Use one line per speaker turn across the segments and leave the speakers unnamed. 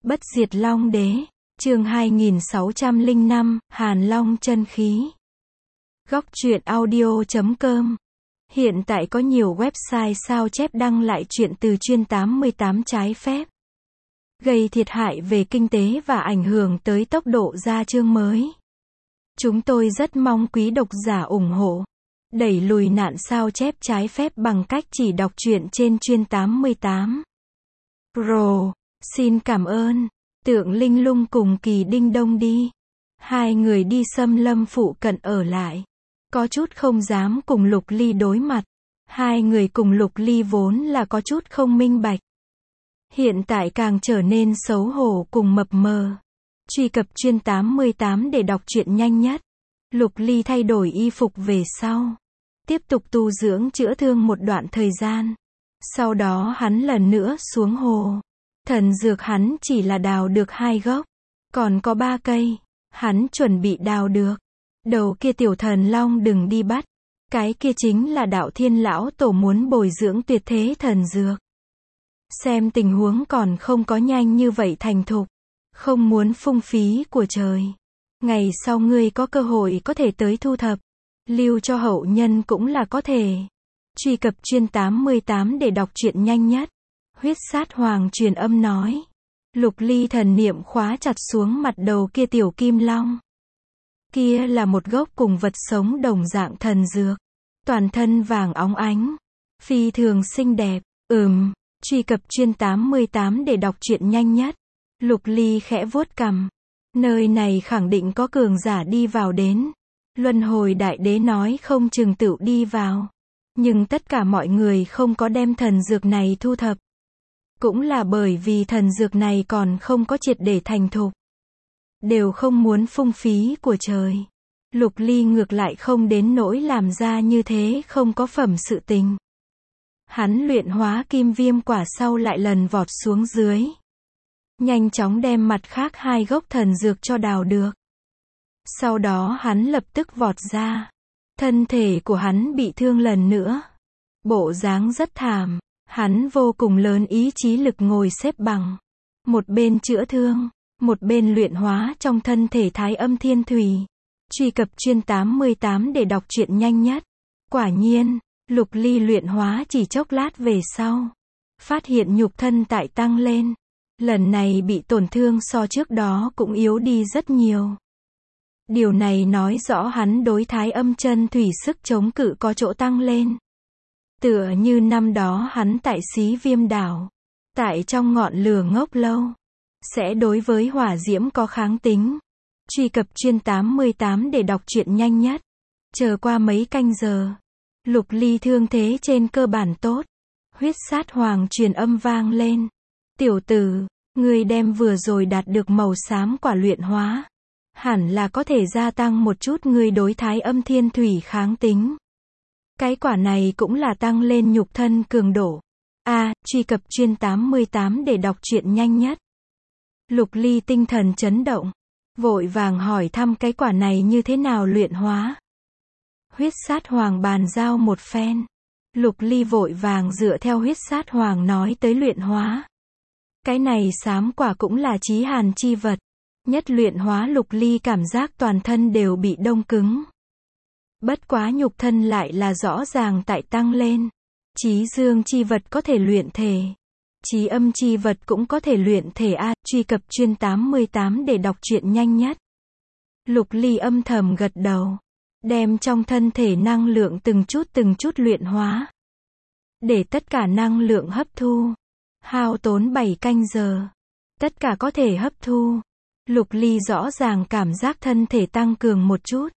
Bất diệt Long Đế, chương 2605, Hàn Long chân khí. Góc truyện audio.com. Hiện tại có nhiều website sao chép đăng lại truyện từ chuyên 88 trái phép, gây thiệt hại về kinh tế và ảnh hưởng tới tốc độ ra chương mới. Chúng tôi rất mong quý độc giả ủng hộ, đẩy lùi nạn sao chép trái phép bằng cách chỉ đọc truyện trên chuyên 88. Pro, xin cảm ơn. Tượng Linh Lung cùng Kỳ Đinh Đông đi. Hai người đi Xâm Lâm phụ cận ở lại. Có chút không dám cùng Lục Ly đối mặt. Hai người cùng Lục Ly vốn là có chút không minh bạch. Hiện tại càng trở nên xấu hổ cùng mập mờ. Truy cập chuyên 88 để đọc truyện nhanh nhất. Lục Ly thay đổi y phục về sau. Tiếp tục tu dưỡng chữa thương một đoạn thời gian. Sau đó hắn lần nữa xuống hồ. Thần dược hắn chỉ là đào được 2 gốc. Còn có 3 cây. Hắn chuẩn bị đào được. Đầu kia tiểu thần long đừng đi bắt. Cái kia chính là đạo thiên lão tổ muốn bồi dưỡng tuyệt thế thần dược. Xem tình huống còn không có nhanh như vậy thành thục. Không muốn phung phí của trời. Ngày sau ngươi có cơ hội có thể tới thu thập. Lưu cho hậu nhân cũng là có thể. Truy cập chuyên 88 để đọc truyện nhanh nhất. Huyết sát hoàng truyền âm nói. Lục Ly thần niệm khóa chặt xuống mặt đầu kia tiểu kim long. Kia là một gốc cùng vật sống đồng dạng thần dược. Toàn thân vàng óng ánh. Phi thường xinh đẹp. Truy cập chuyên 88 để đọc truyện nhanh nhất. Lục Ly khẽ vuốt cằm. Nơi này khẳng định có cường giả đi vào đến. Luân hồi đại đế nói không chừng tựu đi vào. Nhưng tất cả mọi người không có đem thần dược này thu thập. Cũng là bởi vì thần dược này còn không có triệt để thành thục. Đều không muốn phung phí của trời. Lục Ly ngược lại không đến nỗi làm ra như thế không có phẩm sự tình. Hắn luyện hóa kim viêm quả sau lại lần vọt xuống dưới. Nhanh chóng đem mặt khác 2 gốc thần dược cho đào được. Sau đó hắn lập tức vọt ra. Thân thể của hắn bị thương lần nữa. Bộ dáng rất thảm. Hắn vô cùng lớn ý chí lực ngồi xếp bằng. Một bên chữa thương. Một bên luyện hóa trong thân thể thái âm thiên thủy. Truy cập chuyên 88 để đọc truyện nhanh nhất. Quả nhiên, Lục Ly luyện hóa chỉ chốc lát về sau. Phát hiện nhục thân tại tăng lên. Lần này bị tổn thương so trước đó cũng yếu đi rất nhiều. Điều này nói rõ hắn đối thái âm chân thủy sức chống cự có chỗ tăng lên. Tựa như năm đó hắn tại Xí Viêm đảo. Tại trong ngọn lửa ngốc lâu. Sẽ đối với hỏa diễm có kháng tính. Truy cập chuyên 88 để đọc truyện nhanh nhất. Chờ qua mấy canh giờ. Lục Ly thương thế trên cơ bản tốt. Huyết sát hoàng truyền âm vang lên. Tiểu tử, ngươi đem vừa rồi đạt được màu xám quả luyện hóa. Hẳn là có thể gia tăng một chút ngươi đối thái âm thiên thủy kháng tính. Cái quả này cũng là tăng lên nhục thân cường độ. Truy cập chuyên 88 để đọc truyện nhanh nhất. Lục Ly tinh thần chấn động. Vội vàng hỏi thăm cái quả này như thế nào luyện hóa. Huyết sát hoàng bàn giao một phen. Lục Ly vội vàng dựa theo huyết sát hoàng nói tới luyện hóa. Cái này xám quả cũng là chí hàn chi vật. Nhất luyện hóa Lục Ly cảm giác toàn thân đều bị đông cứng. Bất quá nhục thân lại là rõ ràng tại tăng lên. Chí dương chi vật có thể luyện thể. Chí âm chi vật cũng có thể luyện thể truy cập chuyên 88 để đọc truyện nhanh nhất. Lục Ly âm thầm gật đầu. Đem trong thân thể năng lượng từng chút luyện hóa. Để tất cả năng lượng hấp thu. Hao tốn 7 canh giờ. Tất cả có thể hấp thu. Lục Ly rõ ràng cảm giác thân thể tăng cường một chút.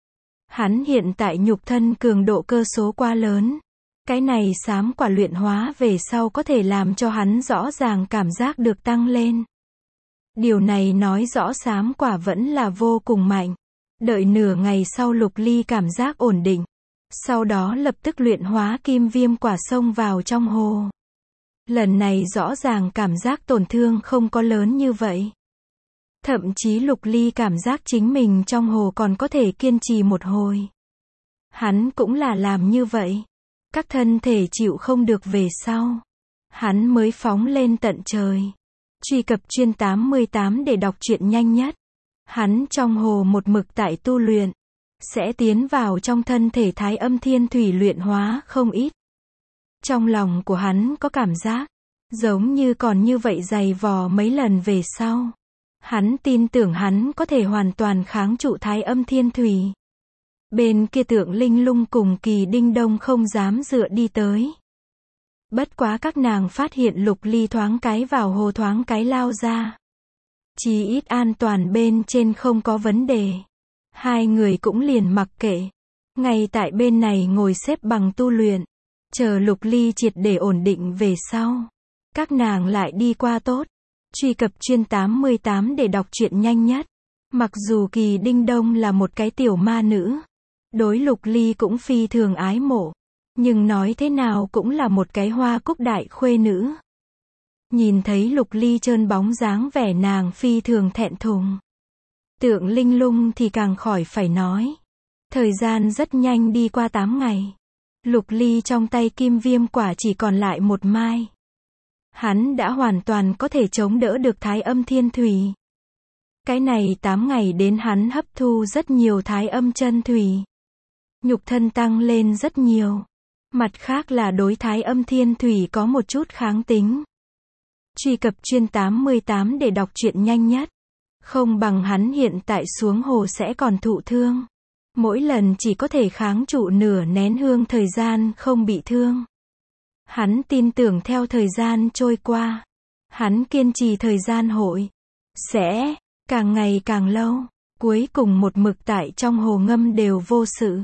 Hắn hiện tại nhục thân cường độ cơ số quá lớn. Cái này xám quả luyện hóa về sau có thể làm cho hắn rõ ràng cảm giác được tăng lên. Điều này nói rõ xám quả vẫn là vô cùng mạnh. Đợi nửa ngày sau Lục Ly cảm giác ổn định. Sau đó lập tức luyện hóa kim viêm quả xông vào trong hồ. Lần này rõ ràng cảm giác tổn thương không có lớn như vậy. Thậm chí Lục Ly cảm giác chính mình trong hồ còn có thể kiên trì một hồi. Hắn cũng là làm như vậy. Các thân thể chịu không được về sau. Hắn mới phóng lên tận trời. Truy cập chuyên 88 để đọc truyện nhanh nhất. Hắn trong hồ một mực tại tu luyện, sẽ tiến vào trong thân thể Thái Âm Thiên Thủy luyện hóa không ít. Trong lòng của hắn có cảm giác, giống như còn như vậy dày vò mấy lần về sau. Hắn tin tưởng hắn có thể hoàn toàn kháng trụ Thái Âm Thiên Thủy. Bên kia Tượng Linh Lung cùng Kỳ Đinh Đông không dám dựa đi tới. Bất quá các nàng phát hiện Lục Ly thoáng cái vào hồ thoáng cái lao ra. Chí ít an toàn bên trên không có vấn đề. Hai người cũng liền mặc kệ. Ngay tại bên này ngồi xếp bằng tu luyện. Chờ Lục Ly triệt để ổn định về sau. Các nàng lại đi qua tốt. Truy cập chuyên 88 để đọc truyện nhanh nhất. Mặc dù Kỳ Đinh Đông là một cái tiểu ma nữ. Đối Lục Ly cũng phi thường ái mộ. Nhưng nói thế nào cũng là một cái hoa cúc đại khuê nữ. Nhìn thấy Lục Ly trơn bóng dáng vẻ nàng phi thường thẹn thùng. Tượng Linh Lung thì càng khỏi phải nói. Thời gian rất nhanh đi qua 8 ngày. Lục Ly trong tay kim viêm quả chỉ còn lại một mai. Hắn đã hoàn toàn có thể chống đỡ được Thái Âm Thiên Thủy. Cái này 8 ngày đến hắn hấp thu rất nhiều Thái Âm chân thủy. Nhục thân tăng lên rất nhiều. Mặt khác là đối Thái Âm Thiên Thủy có một chút kháng tính. Truy cập chuyên 88 để đọc truyện nhanh nhất. Không bằng hắn hiện tại xuống hồ sẽ còn thụ thương. Mỗi lần chỉ có thể kháng trụ nửa nén hương thời gian không bị thương. Hắn tin tưởng theo thời gian trôi qua. Hắn kiên trì thời gian hội. Sẽ càng ngày càng lâu. Cuối cùng một mực tại trong hồ ngâm đều vô sự.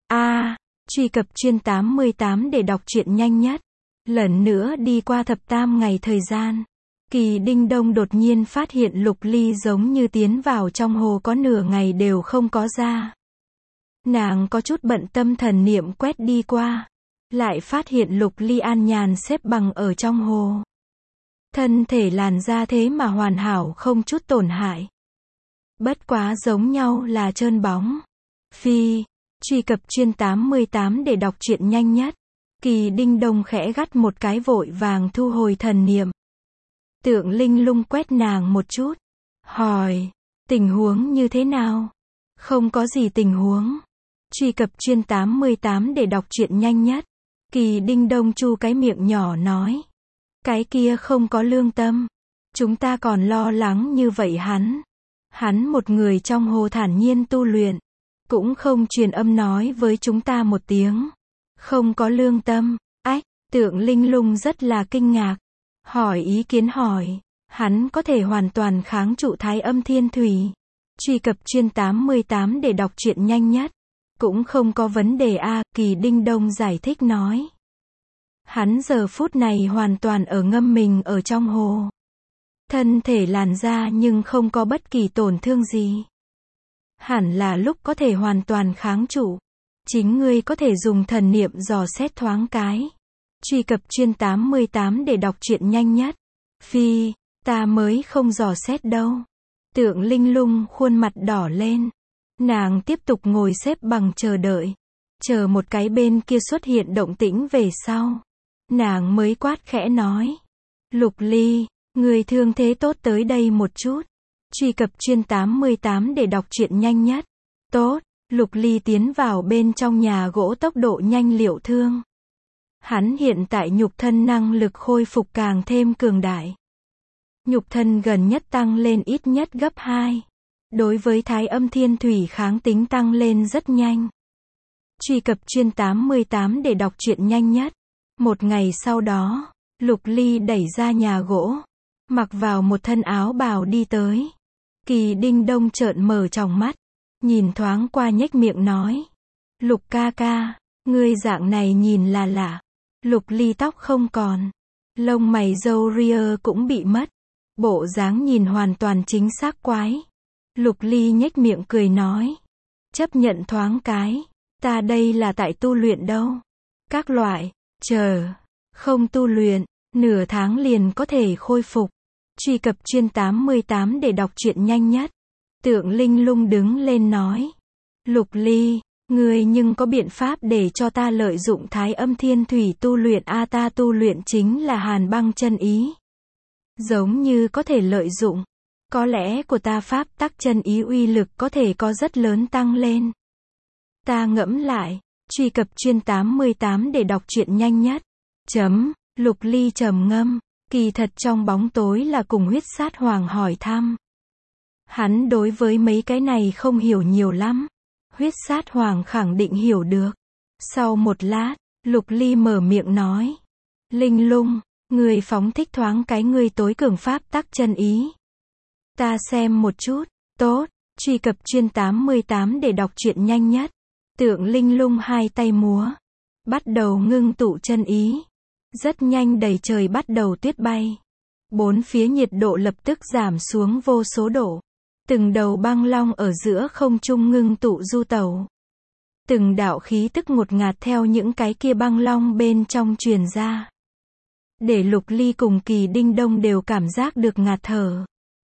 Truy cập chuyên 88 để đọc truyện nhanh nhất. Lần nữa đi qua thập tam ngày thời gian. Kỳ Đinh Đông đột nhiên phát hiện Lục Ly giống như tiến vào trong hồ có nửa ngày đều không có ra. Nàng có chút bận tâm thần niệm quét đi qua. Lại phát hiện Lục Ly an nhàn xếp bằng ở trong hồ. Thân thể làn da thế mà hoàn hảo không chút tổn hại. Bất quá giống nhau là trơn bóng. Truy cập chuyên 88 để đọc truyện nhanh nhất. Kỳ Đinh Đông khẽ gắt một cái vội vàng thu hồi thần niệm. Tượng Linh Lung quét nàng một chút. Hỏi, tình huống như thế nào? Không có gì tình huống. Truy cập chuyên 88 để đọc truyện nhanh nhất. Kỳ Đinh Đông chu cái miệng nhỏ nói. Cái kia không có lương tâm. Chúng ta còn lo lắng như vậy hắn. Hắn một người trong hồ thản nhiên tu luyện. Cũng không truyền âm nói với chúng ta một tiếng. Không có lương tâm. Tượng Linh Lung rất là kinh ngạc. Hỏi ý kiến hỏi. Hắn có thể hoàn toàn kháng trụ Thái Âm Thiên Thủy. Truy cập chuyên 88 để đọc truyện nhanh nhất. Cũng không có vấn đề Kỳ Đinh Đông giải thích nói. Hắn giờ phút này hoàn toàn ở ngâm mình ở trong hồ. Thân thể làn da nhưng không có bất kỳ tổn thương gì. Hẳn là lúc có thể hoàn toàn kháng trụ. Chính ngươi có thể dùng thần niệm dò xét thoáng cái. Truy cập chuyên 88 để đọc truyện nhanh nhất. Ta mới không dò xét đâu. Tượng Linh Lung khuôn mặt đỏ lên. Nàng tiếp tục ngồi xếp bằng chờ đợi. Chờ một cái bên kia xuất hiện động tĩnh về sau. Nàng mới quát khẽ nói. Lục Ly, người thương thế tốt tới đây một chút. Truy cập chuyên 88 để đọc truyện nhanh nhất. Tốt, Lục Ly tiến vào bên trong nhà gỗ tốc độ nhanh liệu thương. Hắn hiện tại nhục thân năng lực khôi phục càng thêm cường đại. Nhục thân gần nhất tăng lên ít nhất gấp 2. Đối với Thái Âm Thiên Thủy kháng tính tăng lên rất nhanh. Truy cập chuyên 88 để đọc truyện nhanh nhất. Một ngày sau đó, Lục Ly đẩy ra nhà gỗ. Mặc vào một thân áo bào đi tới. Kỳ Đinh Đông trợn mở tròng mắt. Nhìn thoáng qua nhếch miệng nói. Lục ca ca, ngươi dạng này nhìn là lạ. Lục Ly tóc không còn. Lông mày râu ria cũng bị mất. Bộ dáng nhìn hoàn toàn chính xác quái. Lục Ly nhếch miệng cười nói. Chấp nhận thoáng cái. Ta đây là tại tu luyện đâu. Các loại, không tu luyện, nửa tháng liền có thể khôi phục. Truy cập chuyên 88 để đọc truyện nhanh nhất. Tượng Linh Lung đứng lên nói. Lục Ly, ngươi nhưng có biện pháp để cho ta lợi dụng Thái Âm Thiên Thủy tu luyện ta tu luyện chính là Hàn Băng chân ý. Giống như có thể lợi dụng. Có lẽ của ta pháp tắc chân ý uy lực có thể có rất lớn tăng lên. Ta ngẫm lại. Truy cập chuyên 88 để đọc truyện nhanh nhất. Lục Ly trầm ngâm. Kỳ thật trong bóng tối là cùng huyết sát hoàng hỏi thăm. Hắn đối với mấy cái này không hiểu nhiều lắm. Huyết sát hoàng khẳng định hiểu được. Sau một lát, Lục Ly mở miệng nói. Linh Lung, người phóng thích thoáng cái người tối cường pháp tắc chân ý. Ta xem một chút. Tốt, truy cập chuyên 88 để đọc truyện nhanh nhất. Tượng Linh Lung hai tay múa. Bắt đầu ngưng tụ chân ý. Rất nhanh đầy trời bắt đầu tuyết bay. Bốn phía nhiệt độ lập tức giảm xuống vô số độ. Từng đầu băng long ở giữa không trung ngưng tụ du tẩu. Từng đạo khí tức ngột ngạt theo những cái kia băng long bên trong truyền ra. Để Lục Ly cùng Kỳ Đinh Đông đều cảm giác được ngạt thở.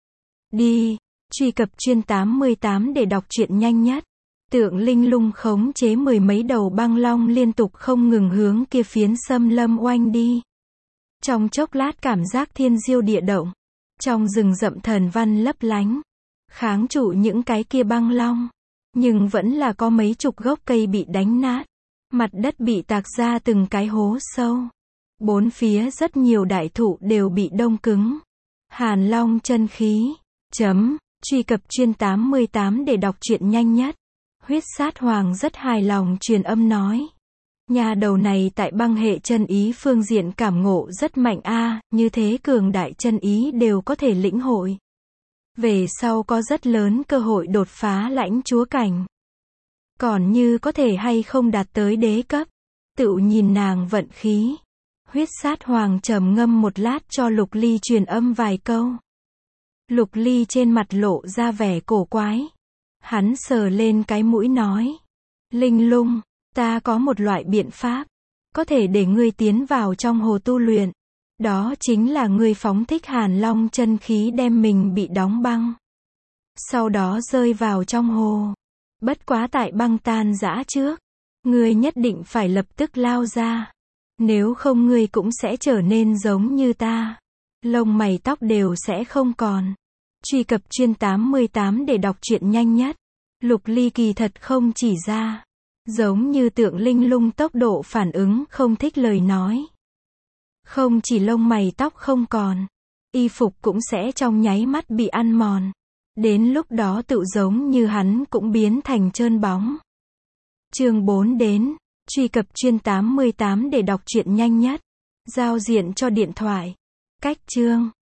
Đi, truy cập chuyên 88 để đọc truyện nhanh nhất. Tượng Linh Lung khống chế mười mấy đầu băng long liên tục không ngừng hướng kia phiến xâm lâm oanh đi. Trong chốc lát cảm giác thiên diêu địa động. Trong rừng rậm thần văn lấp lánh. Kháng trụ những cái kia băng long. Nhưng vẫn là có mấy chục gốc cây bị đánh nát. Mặt đất bị tạc ra từng cái hố sâu. Bốn phía rất nhiều đại thụ đều bị đông cứng. Hàn Long chân khí. Truy cập chuyên 88 để đọc truyện nhanh nhất. Huyết sát hoàng rất hài lòng truyền âm nói. Nhà đầu này tại băng hệ chân ý phương diện cảm ngộ rất mạnh a, như thế cường đại chân ý đều có thể lĩnh hội. Về sau có rất lớn cơ hội đột phá lãnh chúa cảnh. Còn như có thể hay không đạt tới đế cấp. Tự nhìn nàng vận khí. Huyết sát hoàng trầm ngâm một lát cho Lục Ly truyền âm vài câu. Lục Ly trên mặt lộ ra vẻ cổ quái. Hắn sờ lên cái mũi nói. Linh Lung, ta có một loại biện pháp. Có thể để ngươi tiến vào trong hồ tu luyện. Đó chính là ngươi phóng thích Hàn Long chân khí đem mình bị đóng băng. Sau đó rơi vào trong hồ. Bất quá tại băng tan rã trước. Ngươi nhất định phải lập tức lao ra. Nếu không ngươi cũng sẽ trở nên giống như ta. Lông mày tóc đều sẽ không còn. Truy cập chuyên 88 để đọc truyện nhanh nhất. Lục Ly kỳ thật không chỉ ra. Giống như tượng Linh Lung tốc độ phản ứng không thích lời nói. Không chỉ lông mày tóc không còn. Y phục cũng sẽ trong nháy mắt bị ăn mòn. Đến lúc đó tự giống như hắn cũng biến thành trơn bóng. Chương 4 đến. Truy cập chuyên 88 để đọc truyện nhanh nhất. Giao diện cho điện thoại. Cách chương.